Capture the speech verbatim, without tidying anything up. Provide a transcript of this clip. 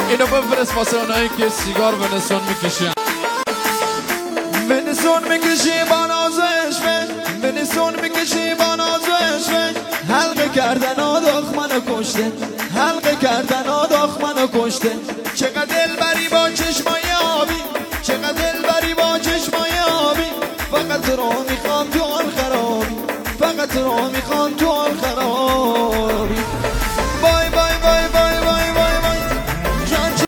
اینو بفرست واسه اونایی که سیگار به نسون میکشن. به نسون میکشی با نازش به نسون میکشی با نازش حلقه کردن آداخ منو کشته حلقه کردن آداخ منو کشته. چقدر دل بری با چشمای آبی چقدر دل بری با چشمای آبی فقط رو میخوام تو آن خرابی فقط رو میخوام تو